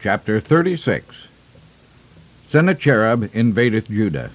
Chapter 36. Sennacherib invadeth Judah.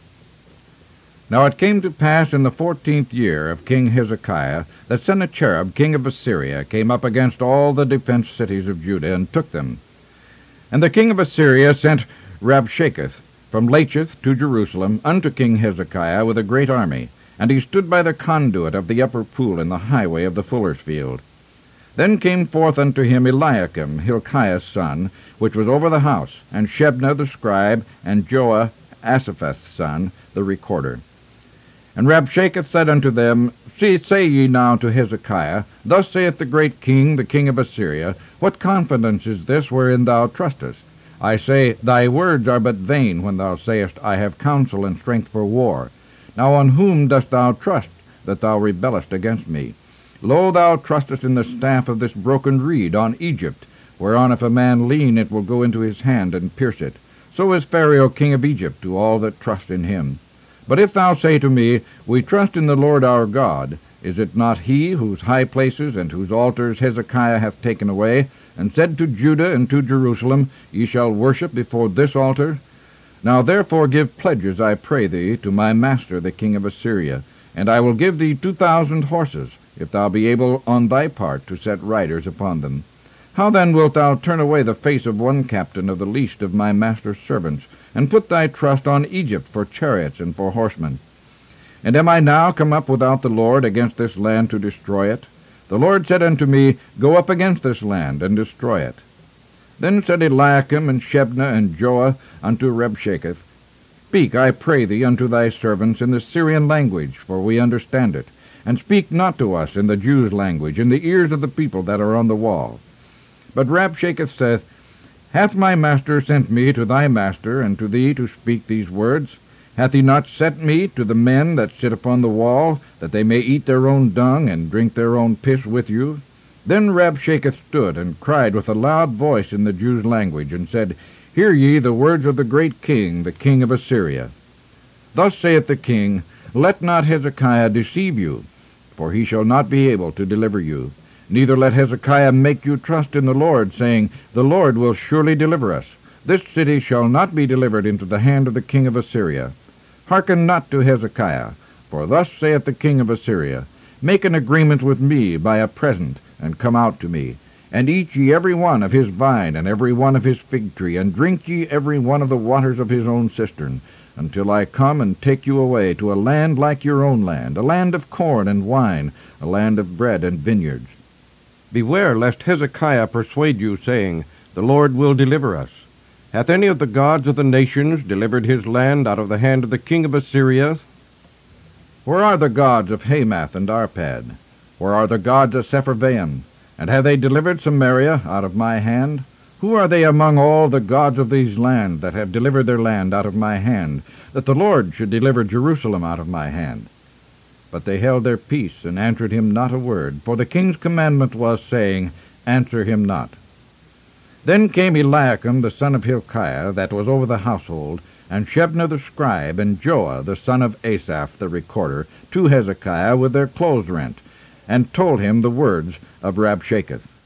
Now it came to pass in the 14th year of King Hezekiah that Sennacherib king of Assyria came up against all the defenced cities of Judah, and took them. And the king of Assyria sent Rabshakeh from Lachish to Jerusalem unto King Hezekiah with a great army, and he stood by the conduit of the upper pool in the highway of the fuller's field. Then came forth unto him Eliakim, Hilkiah's son, which was over the house, and Shebna the scribe, and Joah, Asaph's son, the recorder. And Rabshakeh said unto them, Say ye now to Hezekiah, Thus saith the great king, the king of Assyria, What confidence is this wherein thou trustest? I say, Thy words are but vain, when thou sayest, I have counsel and strength for war. Now on whom dost thou trust, that thou rebellest against me? Lo, thou trustest in the staff of this broken reed, on Egypt, whereon if a man lean, it will go into his hand and pierce it. So is Pharaoh king of Egypt to all that trust in him. But if thou say to me, We trust in the Lord our God, is it not he whose high places and whose altars Hezekiah hath taken away, and said to Judah and to Jerusalem, Ye shall worship before this altar? Now therefore give pledges, I pray thee, to my master the king of Assyria, and I will give thee 2,000 horses, if thou be able on thy part to set riders upon them. How then wilt thou turn away the face of one captain of the least of my master's servants, and put thy trust on Egypt for chariots and for horsemen? And am I now come up without the Lord against this land to destroy it? The Lord said unto me, Go up against this land, and destroy it. Then said Eliakim and Shebna and Joah unto Rabshakeh, Speak, I pray thee, unto thy servants in the Syrian language, for we understand it, and speak not to us in the Jews' language, in the ears of the people that are on the wall. But Rabshakeh saith, Hath my master sent me to thy master, and to thee to speak these words? Hath he not sent me to the men that sit upon the wall, that they may eat their own dung, and drink their own piss with you? Then Rabshakeh stood, and cried with a loud voice in the Jews' language, and said, Hear ye the words of the great king, the king of Assyria. Thus saith the king, Let not Hezekiah deceive you, for he shall not be able to deliver you. Neither let Hezekiah make you trust in the Lord, saying, The Lord will surely deliver us. This city shall not be delivered into the hand of the king of Assyria. Hearken not to Hezekiah, for thus saith the king of Assyria, Make an agreement with me by a present, and come out to me. And eat ye every one of his vine, and every one of his fig tree, and drink ye every one of the waters of his own cistern, until I come and take you away to a land like your own land, a land of corn and wine, a land of bread and vineyards. Beware lest Hezekiah persuade you, saying, The Lord will deliver us. Hath any of the gods of the nations delivered his land out of the hand of the king of Assyria? Where are the gods of Hamath and Arpad? Where are the gods of Sepharvaim? And have they delivered Samaria out of my hand? Who are they among all the gods of these lands that have delivered their land out of my hand, that the Lord should deliver Jerusalem out of my hand? But they held their peace, and answered him not a word, for the king's commandment was, saying, Answer him not. Then came Eliakim the son of Hilkiah, that was over the household, and Shebna the scribe, and Joah the son of Asaph the recorder, to Hezekiah with their clothes rent, and told him the words of Rabshakeh.